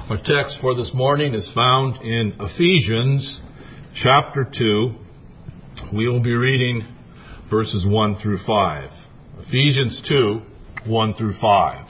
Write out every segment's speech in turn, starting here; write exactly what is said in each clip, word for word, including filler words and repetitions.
Our text for this morning is found in Ephesians chapter two. We will be reading verses one through five. Ephesians two, one through five.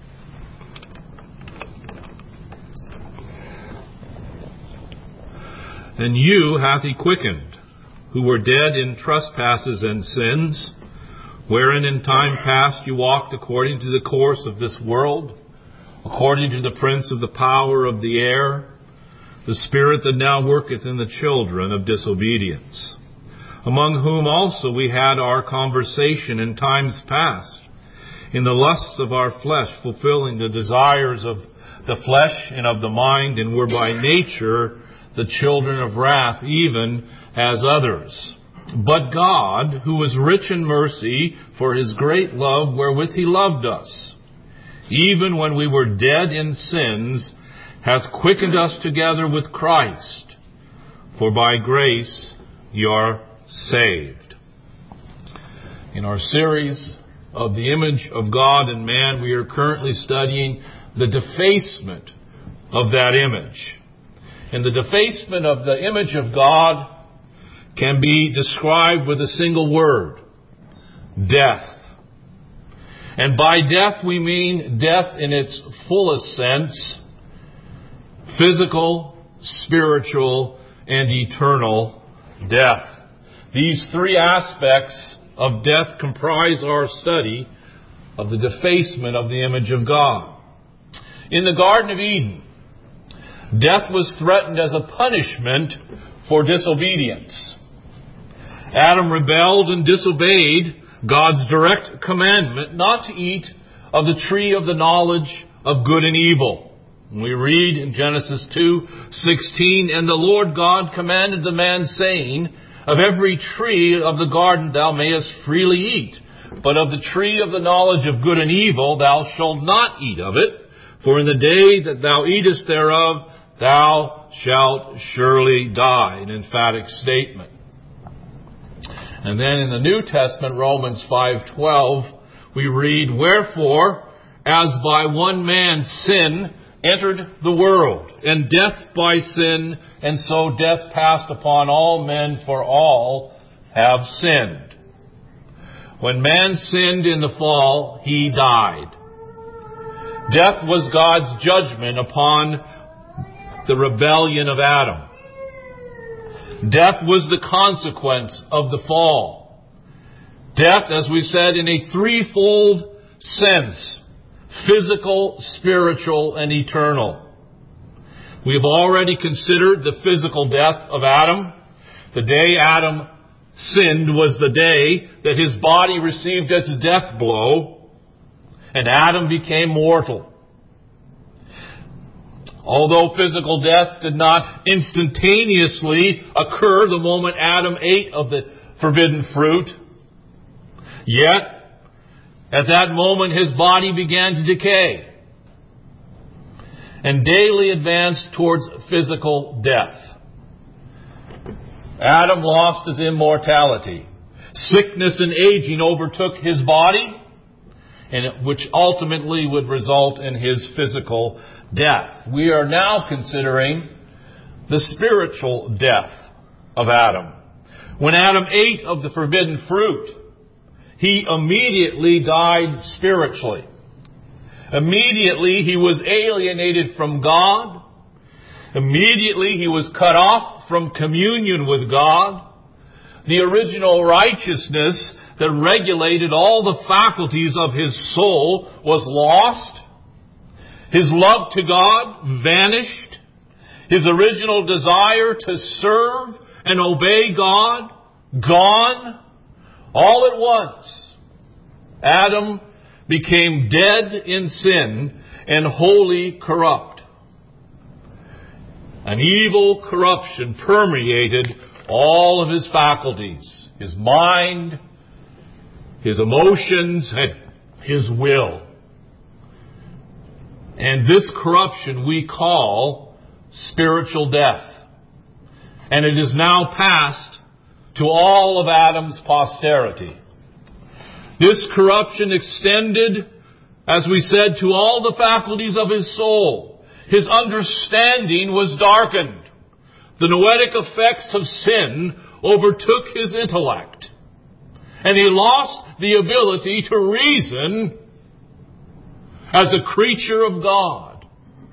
And you hath he quickened, who were dead in trespasses and sins, wherein in time past you walked according to the course of this world, according to the prince of the power of the air, the spirit that now worketh in the children of disobedience, among whom also we had our conversation in times past, in the lusts of our flesh, fulfilling the desires of the flesh and of the mind, and were by nature the children of wrath, even as others. But God, who is rich in mercy, for his great love wherewith he loved us, even when we were dead in sins, hath quickened us together with Christ. For by grace ye are saved. In our series of the image of God and man, we are currently studying the defacement of that image. And the defacement of the image of God can be described with a single word: death. And by death we mean death in its fullest sense: physical, spiritual, and eternal death. These three aspects of death comprise our study of the defacement of the image of God. In the Garden of Eden, death was threatened as a punishment for disobedience. Adam rebelled and disobeyed God's direct commandment not to eat of the tree of the knowledge of good and evil. We read in Genesis two sixteen, And the Lord God commanded the man, saying, Of every tree of the garden thou mayest freely eat, but of the tree of the knowledge of good and evil thou shalt not eat of it, for in the day that thou eatest thereof thou shalt surely die. An emphatic statement. And then in the New Testament, Romans five twelve, we read, Wherefore, as by one man sin entered the world, and death by sin, and so death passed upon all men, for all have sinned. When man sinned in the fall, he died. Death was God's judgment upon the rebellion of Adam. Death was the consequence of the fall. Death, as we said, in a threefold sense: physical, spiritual, and eternal. We have already considered the physical death of Adam. The day Adam sinned was the day that his body received its death blow, and Adam became mortal. Although physical death did not instantaneously occur the moment Adam ate of the forbidden fruit, yet at that moment his body began to decay and daily advanced towards physical death. Adam lost his immortality. Sickness and aging overtook his body, and which ultimately would result in his physical death. We are now considering the spiritual death of Adam. When Adam ate of the forbidden fruit, he immediately died spiritually. Immediately he was alienated from God. Immediately he was cut off from communion with God. The original righteousness that regulated all the faculties of his soul was lost. His love to God vanished. His original desire to serve and obey God gone. All at once, Adam became dead in sin and wholly corrupt. An evil corruption permeated all of his faculties: his mind, his emotions, and his will. And this corruption we call spiritual death. And it is now passed to all of Adam's posterity. This corruption extended, as we said, to all the faculties of his soul. His understanding was darkened. The noetic effects of sin overtook his intellect. And he lost the ability to reason as a creature of God.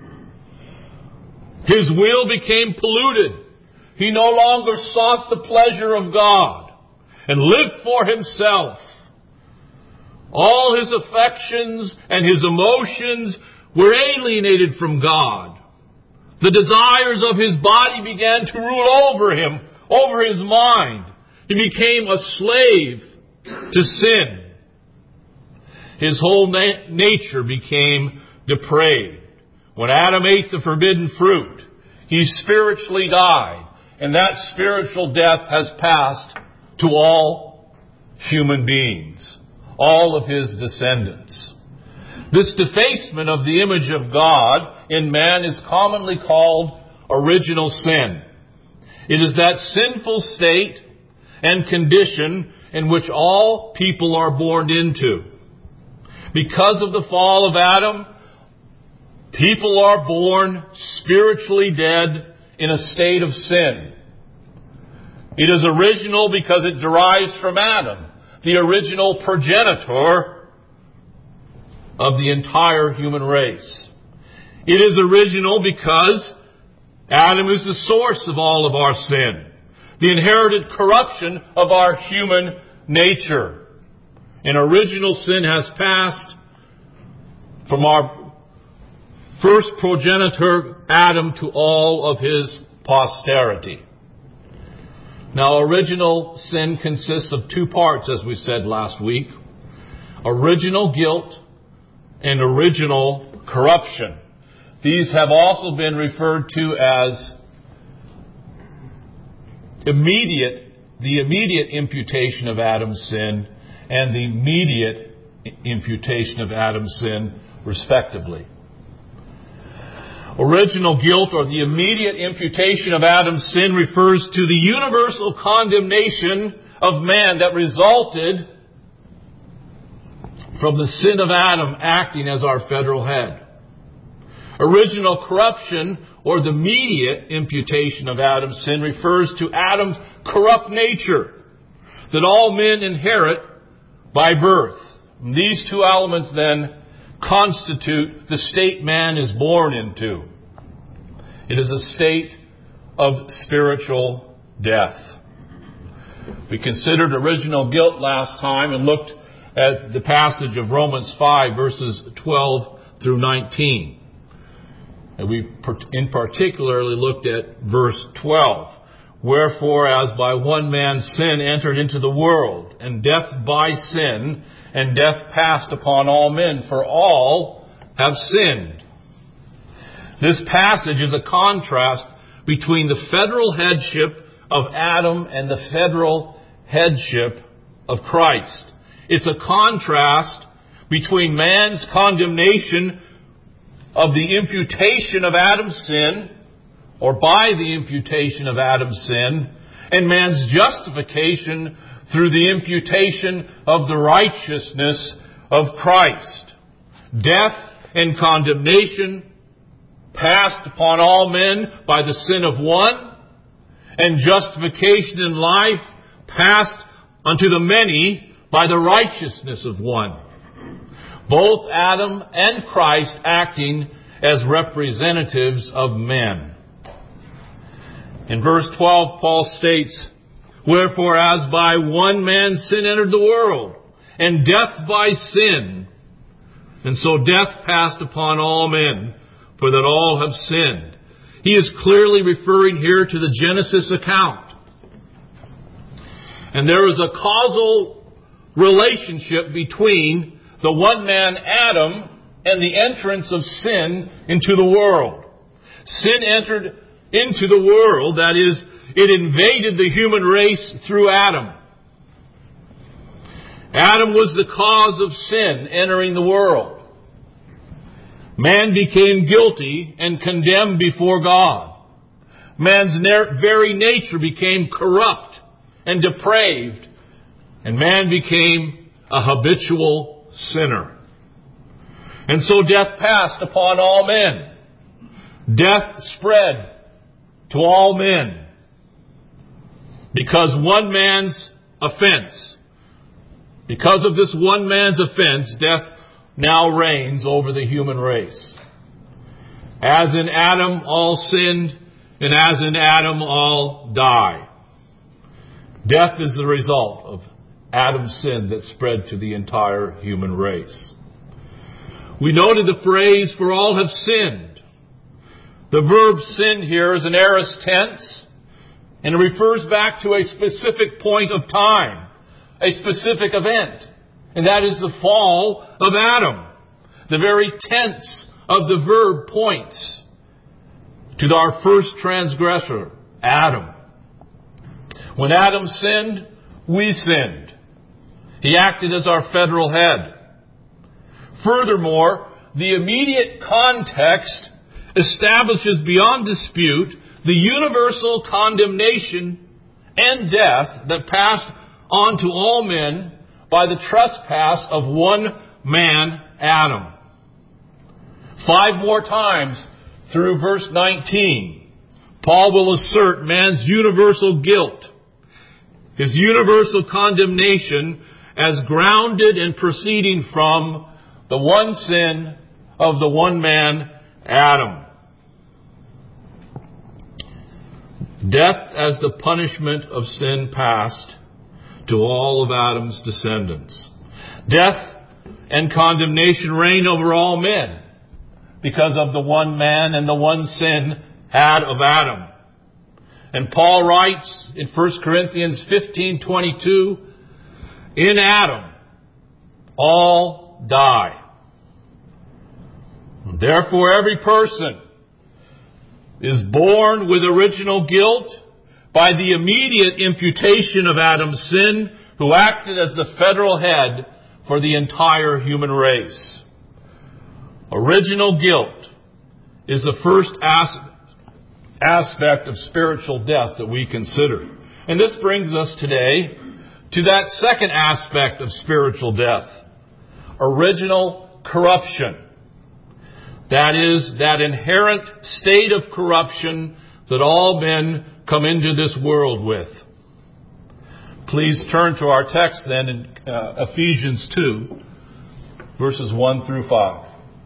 His will became polluted. He no longer sought the pleasure of God and lived for himself. All his affections and his emotions were alienated from God. The desires of his body began to rule over him, over his mind. He became a slave to sin. His whole na- nature became depraved. When Adam ate the forbidden fruit, he spiritually died. And that spiritual death has passed to all human beings, all of his descendants. This defacement of the image of God in man is commonly called original sin. It is that sinful state and condition in which all people are born into. Because of the fall of Adam, people are born spiritually dead in a state of sin. It is original because it derives from Adam, the original progenitor of the entire human race. It is original because Adam is the source of all of our sin, the inherited corruption of our human nature. And original sin has passed from our first progenitor, Adam, to all of his posterity. Now, original sin consists of two parts, as we said last week. Original guilt and original corruption. These have also been referred to as immediate, the immediate imputation of Adam's sin and the immediate imputation of Adam's sin, respectively. Original guilt, or the immediate imputation of Adam's sin, refers to the universal condemnation of man that resulted from the sin of Adam acting as our federal head. Original corruption, or the immediate imputation of Adam's sin, refers to Adam's corrupt nature that all men inherit by birth. And these two elements then constitute the state man is born into. It is a state of spiritual death. We considered original guilt last time and looked at the passage of Romans five, verses twelve through nineteen. And we in particularly looked at verse twelve. Wherefore, as by one man sin entered into the world, and death by sin, and death passed upon all men, for all have sinned. This passage is a contrast between the federal headship of Adam and the federal headship of Christ. It's a contrast between man's condemnation of the imputation of Adam's sin, or by the imputation of Adam's sin, and man's justification through the imputation of the righteousness of Christ. Death and condemnation passed upon all men by the sin of one, and justification in life passed unto the many by the righteousness of one. Both Adam and Christ acting as representatives of men. In verse twelve, Paul states, Wherefore, as by one man sin entered the world, and death by sin, and so death passed upon all men, for that all have sinned. He is clearly referring here to the Genesis account. And there is a causal relationship between the one man Adam and the entrance of sin into the world. Sin entered into the world, that is, it invaded the human race through Adam. Adam was the cause of sin entering the world. Man became guilty and condemned before God. Man's very nature became corrupt and depraved, and man became a habitual sinner. And so death passed upon all men. Death spread to all men because one man's offense. Because of this one man's offense, death now reigns over the human race. As in Adam all sinned, and as in Adam all die. Death is the result of Adam's sin that spread to the entire human race. We noted the phrase, "for all have sinned." The verb "sinned" here is an aorist tense, and it refers back to a specific point of time, a specific event, and that is the fall of Adam. The very tense of the verb points to our first transgressor, Adam. When Adam sinned, we sinned. He acted as our federal head. Furthermore, the immediate context establishes beyond dispute the universal condemnation and death that passed on to all men by the trespass of one man, Adam. Five more times through verse nineteen, Paul will assert man's universal guilt, his universal condemnation as grounded and proceeding from the one sin of the one man, Adam. Death as the punishment of sin passed to all of Adam's descendants. Death and condemnation reign over all men because of the one man and the one sin had of Adam. And Paul writes in First Corinthians fifteen twenty-two, "In Adam all die. Therefore every person is born with original guilt by the immediate imputation of Adam's sin, who acted as the federal head for the entire human race." Original guilt is the first aspect of spiritual death that we consider. And this brings us today to that second aspect of spiritual death, original corruption. That is, that inherent state of corruption that all men come into this world with. Please turn to our text then in uh, Ephesians two, verses one through five.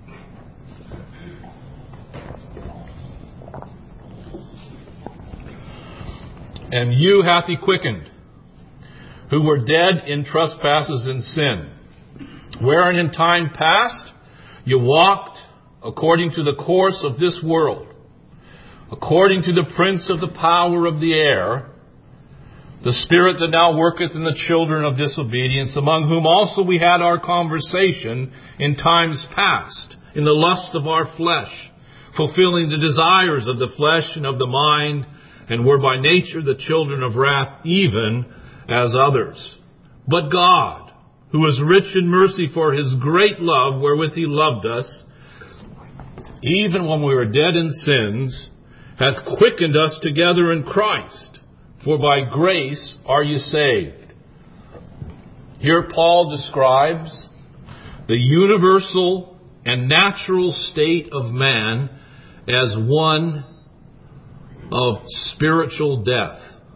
"And you hath he quickened, who were dead in trespasses and sin, wherein in time past you walked according to the course of this world, according to the prince of the power of the air, the spirit that now worketh in the children of disobedience, among whom also we had our conversation in times past, in the lusts of our flesh, fulfilling the desires of the flesh and of the mind, and were by nature the children of wrath, even as others. But God, who is rich in mercy for his great love wherewith he loved us, even when we were dead in sins, hath quickened us together in Christ. For by grace are you saved." Here Paul describes the universal and natural state of man as one of spiritual death.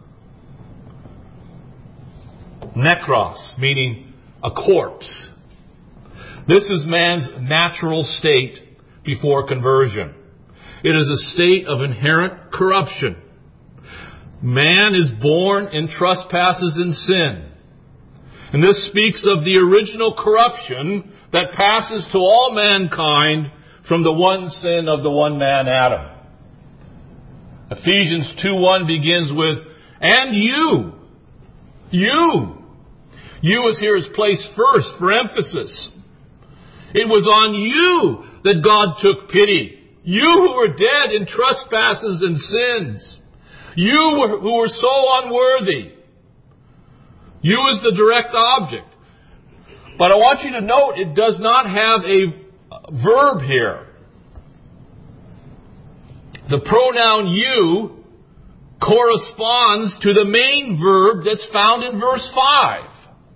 Nekros, meaning a corpse. This is man's natural state before conversion. It is a state of inherent corruption. Man is born in trespasses and sin. And this speaks of the original corruption that passes to all mankind from the one sin of the one man, Adam. Ephesians two one begins with, "And you, you." You is here is placed first for emphasis. It was on you that God took pity. You who were dead in trespasses and sins. You who were so unworthy. You is the direct object. But I want you to note it does not have a verb here. The pronoun you corresponds to the main verb that's found in verse five.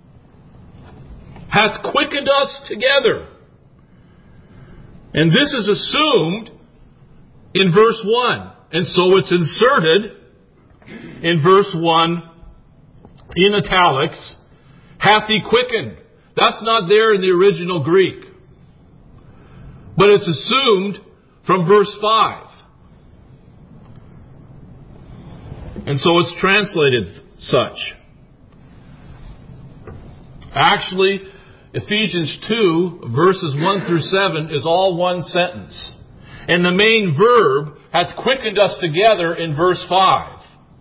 Hath quickened us together. And this is assumed in verse one. And so it's inserted in verse one in italics, hath He quickened. That's not there in the original Greek. But it's assumed from verse five. And so it's translated such. Actually, Ephesians two, verses one through seven is all one sentence. And the main verb hath quickened us together in verse five.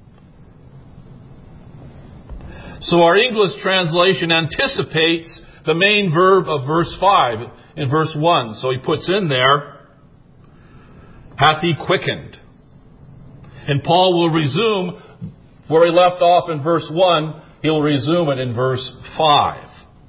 So our English translation anticipates the main verb of verse five in verse one. So he puts in there, hath He quickened. And Paul will resume where he left off in verse one. He'll resume it in verse five.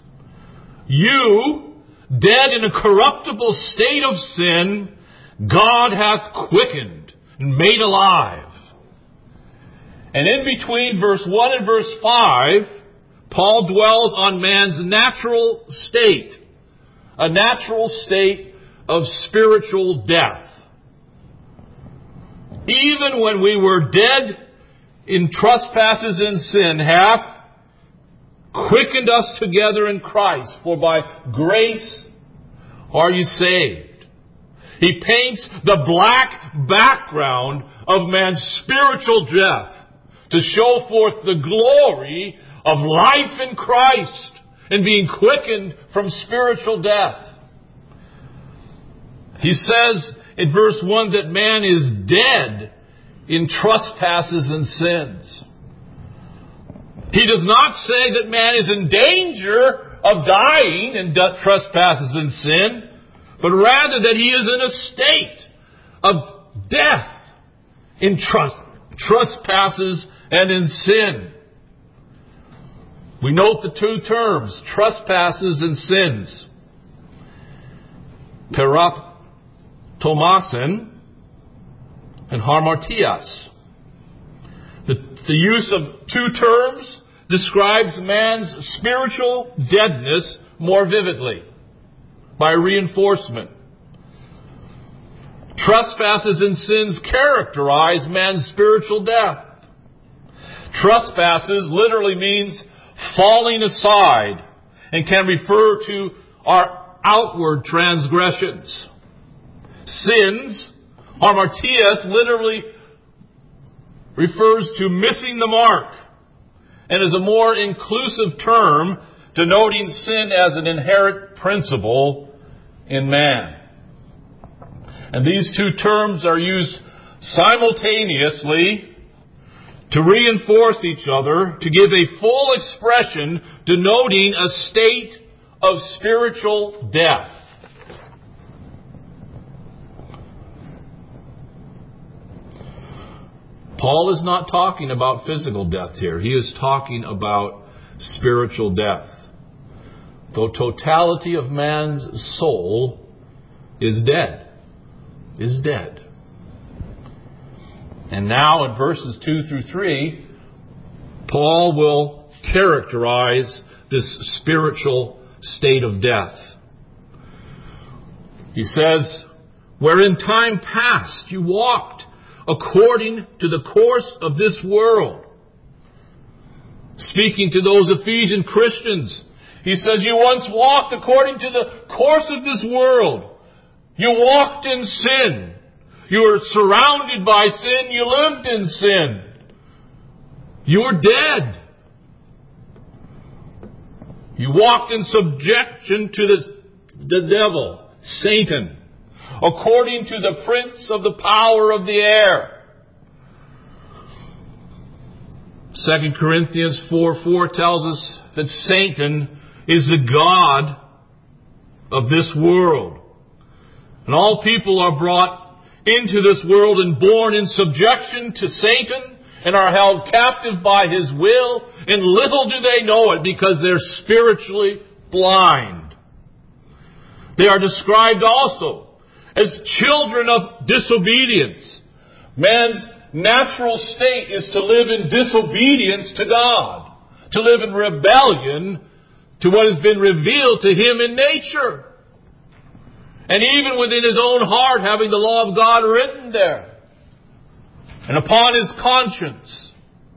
You, dead in a corruptible state of sin, God hath quickened and made alive. And in between verse one and verse five, Paul dwells on man's natural state, a natural state of spiritual death. Even when we were dead in trespasses and sin, hath quickened us together in Christ, for by grace are you saved. He paints the black background of man's spiritual death to show forth the glory of life in Christ and being quickened from spiritual death. He says in verse one that man is dead in trespasses and sins. He does not say that man is in danger of dying in trespasses and sin, but rather that he is in a state of death in trust, trespasses and in sin. We note the two terms, trespasses and sins. Paraptomasin and hamartias. The, the use of two terms describes man's spiritual deadness more vividly by reinforcement. Trespasses and sins characterize man's spiritual death. Trespasses literally means falling aside and can refer to our outward transgressions. Sins, hamartias, literally refers to missing the mark and is a more inclusive term denoting sin as an inherent principle in man. And these two terms are used simultaneously to reinforce each other, to give a full expression denoting a state of spiritual death. Paul is not talking about physical death here. He is talking about spiritual death. The totality of man's soul is dead. Is dead. And now in verses two through three, Paul will characterize this spiritual state of death. He says, where in time past you walked according to the course of this world. Speaking to those Ephesian Christians, he says, you once walked according to the course of this world. You walked in sin. You were surrounded by sin. You lived in sin. You were dead. You walked in subjection to the, the devil, Satan, according to the prince of the power of the air. Second Corinthians four four tells us that Satan is the god of this world. And all people are brought into this world and born in subjection to Satan and are held captive by his will. And little do they know it because they're spiritually blind. They are described also as children of disobedience. Man's natural state is to live in disobedience to God, to live in rebellion to what has been revealed to him in nature. And even within his own heart, having the law of God written there. And upon his conscience.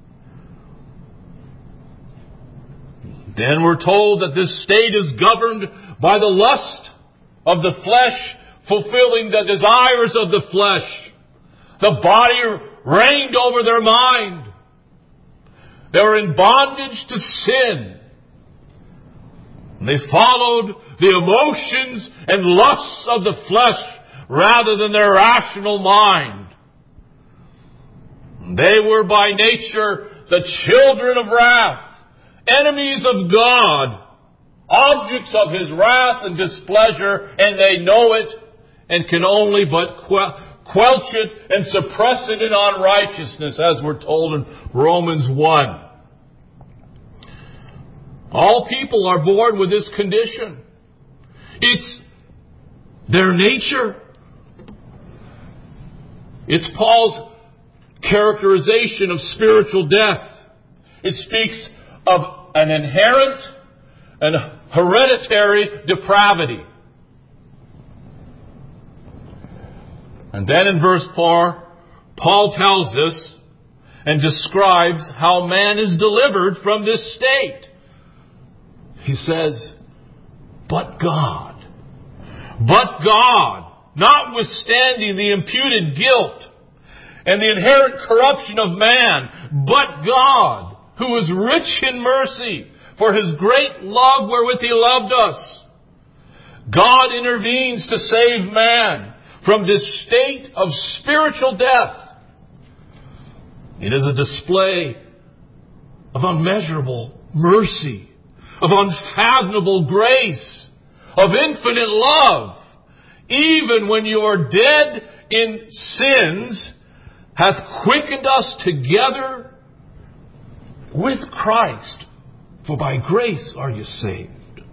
Then we're told that this state is governed by the lust of the flesh, fulfilling the desires of the flesh. The body reigned over their mind. They were in bondage to sin. They followed the emotions and lusts of the flesh rather than their rational mind. They were by nature the children of wrath, enemies of God, objects of His wrath and displeasure, and they know it and can only but quelch it and suppress it in unrighteousness, as we're told in Romans one. All people are born with this condition. It's their nature. It's Paul's characterization of spiritual death. It speaks of an inherent and hereditary depravity. And then in verse four, Paul tells us and describes how man is delivered from this state. He says, but God, but God, notwithstanding the imputed guilt and the inherent corruption of man, but God, who is rich in mercy, for His great love wherewith He loved us. God intervenes to save man from this state of spiritual death. It is a display of unmeasurable mercy, of unfathomable grace, of infinite love. Even when you are dead in sins, hath quickened us together with Christ. For by grace are you saved.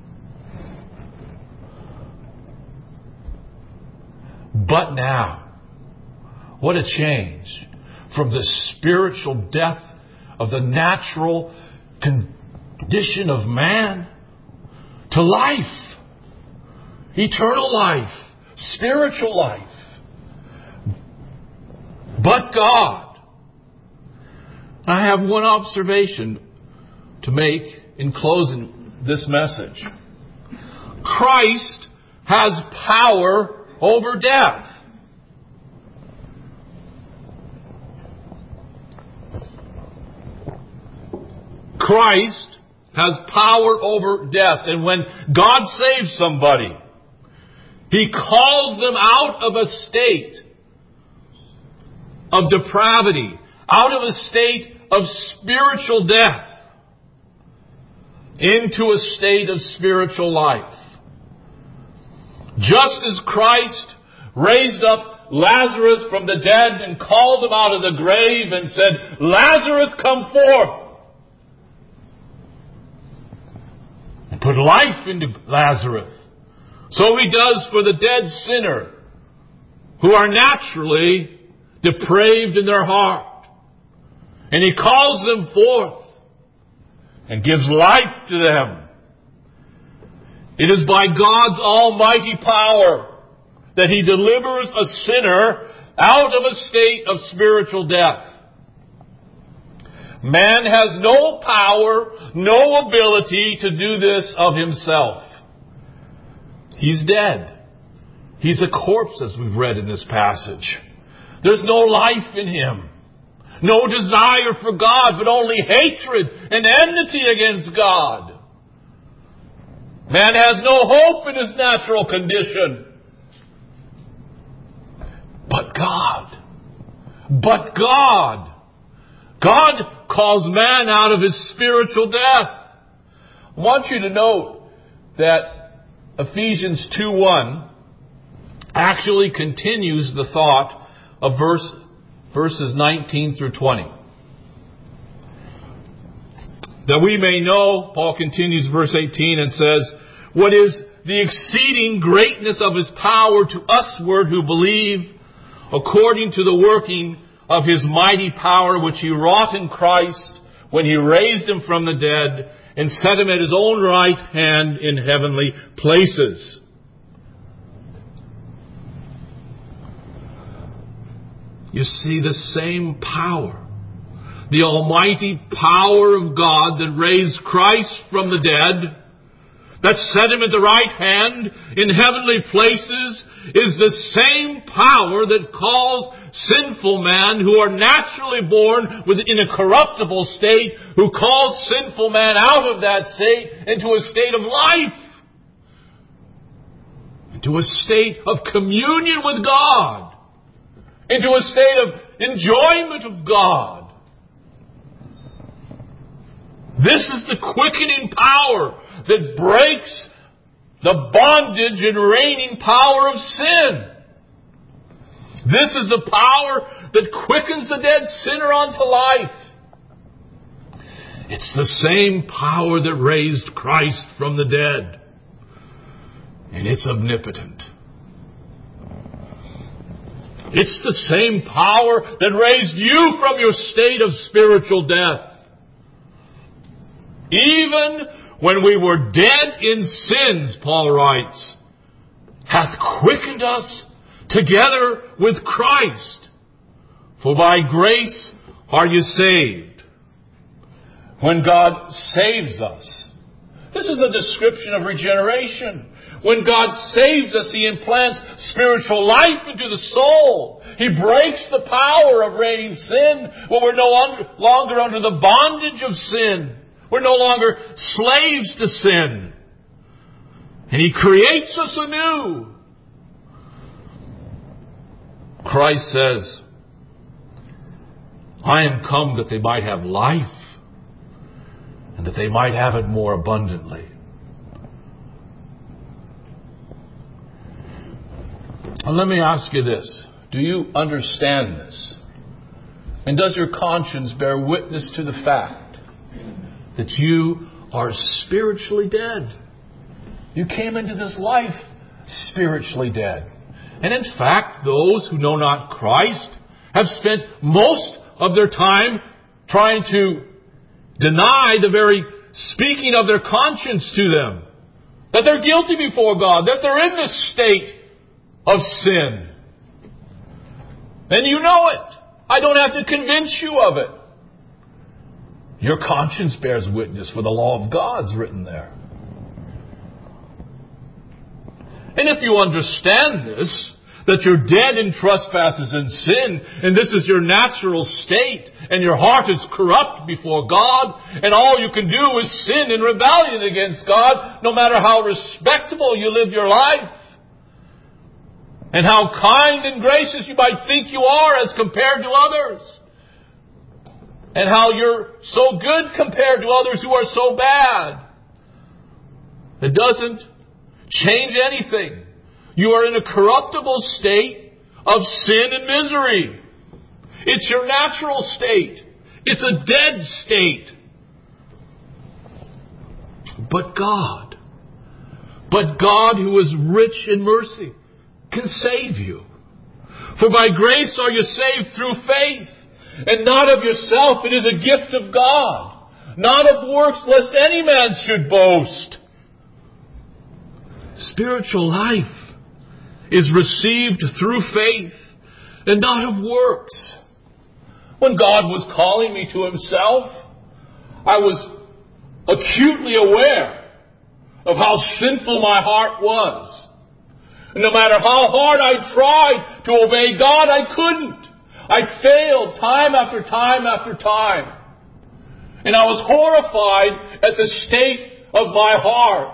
But now, what a change from the spiritual death of the natural condition of man to life, eternal life, spiritual life. But God. I have one observation to make in closing this message. Christ has power over death. Christ has power over death. And when God saves somebody, He calls them out of a state of depravity, out of a state of spiritual death, into a state of spiritual life. Just as Christ raised up Lazarus from the dead and called him out of the grave and said, Lazarus, come forth, and put life into Lazarus, so He does for the dead sinner who are naturally depraved in their heart. And He calls them forth and gives life to them. It is by God's almighty power that He delivers a sinner out of a state of spiritual death. Man has no power, no ability to do this of himself. He's dead. He's a corpse, as we've read in this passage. There's no life in him. No desire for God, but only hatred and enmity against God. Man has no hope in his natural condition. But God. But God. God calls man out of his spiritual death. I want you to note that Ephesians two one actually continues the thought of verse verses nineteen through twenty. That we may know, Paul continues verse eighteen and says, what is the exceeding greatness of His power to usward who believe, according to the working of His mighty power which He wrought in Christ when He raised Him from the dead and set Him at His own right hand in heavenly places. You see, the same power, the almighty power of God that raised Christ from the dead, that set Him at the right hand in heavenly places, is the same power that calls sinful man who are naturally born within a corruptible state, who calls sinful man out of that state into a state of life, into a state of communion with God, into a state of enjoyment of God. This is the quickening power that breaks the bondage and reigning power of sin. This is the power that quickens the dead sinner unto life. It's the same power that raised Christ from the dead. And it's omnipotent. It's the same power that raised you from your state of spiritual death. Even when we were dead in sins, Paul writes, hath quickened us together with Christ. For by grace are you saved. When God saves us, this is a description of regeneration. When God saves us, He implants spiritual life into the soul. He breaks the power of reigning sin when we're no longer under the bondage of sin. We're no longer slaves to sin. And He creates us anew. Christ says, I am come that they might have life, and that they might have it more abundantly. And let me ask you this. Do you understand this? And does your conscience bear witness to the fact that you are spiritually dead? You came into this life spiritually dead. And in fact, those who know not Christ have spent most of their time trying to deny the very speaking of their conscience to them. That they're guilty before God. That they're in this state of sin. And you know it. I don't have to convince you of it. Your conscience bears witness, for the law of God's written there. And if you understand this, that you're dead in trespasses and sin, and this is your natural state, and your heart is corrupt before God, and all you can do is sin in rebellion against God, no matter how respectable you live your life, and how kind and gracious you might think you are as compared to others, and how you're so good compared to others who are so bad. It doesn't change anything. You are in a corruptible state of sin and misery. It's your natural state. It's a dead state. But God, but God who is rich in mercy can save you. For by grace are you saved through faith, and not of yourself. It is a gift of God, not of works, lest any man should boast. Spiritual life is received through faith and not of works. When God was calling me to Himself, I was acutely aware of how sinful my heart was. And no matter how hard I tried to obey God, I couldn't. I failed time after time after time. And I was horrified at the state of my heart.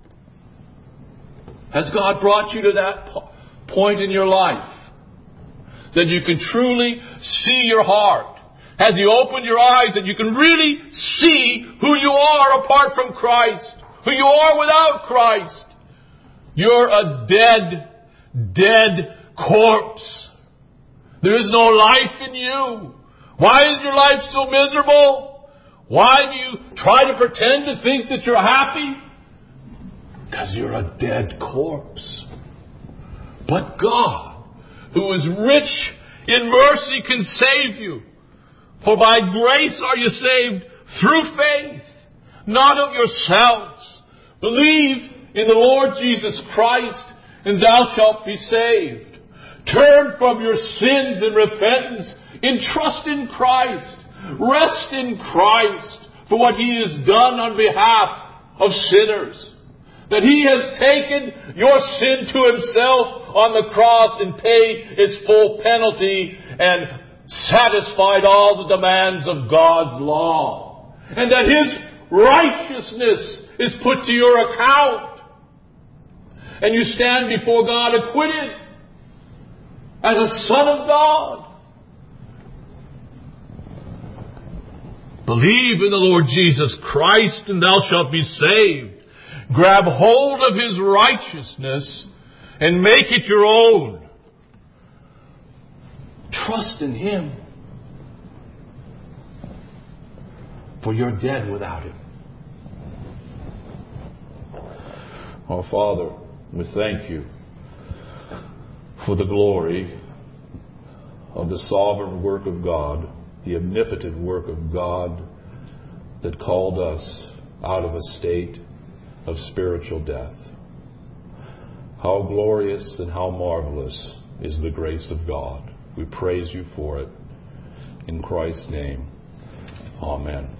Has God brought you to that po- point in your life that you can truly see your heart? Has He opened your eyes that you can really see who you are apart from Christ? Who you are without Christ? You're a dead, dead corpse. There is no life in you. Why is your life so miserable? Why do you try to pretend to think that you're happy? Because you're a dead corpse. But God, who is rich in mercy, can save you. For by grace are you saved through faith, not of yourselves. Believe in the Lord Jesus Christ, and thou shalt be saved. Turn from your sins in repentance. Entrust in Christ. Rest in Christ for what He has done on behalf of sinners. That He has taken your sin to Himself on the cross and paid its full penalty and satisfied all the demands of God's law. And that His righteousness is put to your account. And you stand before God acquitted as a son of God. Believe in the Lord Jesus Christ and thou shalt be saved. Grab hold of His righteousness and make it your own. Trust in Him. For you're dead without Him. Oh, Father, we thank You for the glory of the sovereign work of God, the omnipotent work of God that called us out of a state of spiritual death. How glorious and how marvelous is the grace of God. We praise You for it. In Christ's name, amen.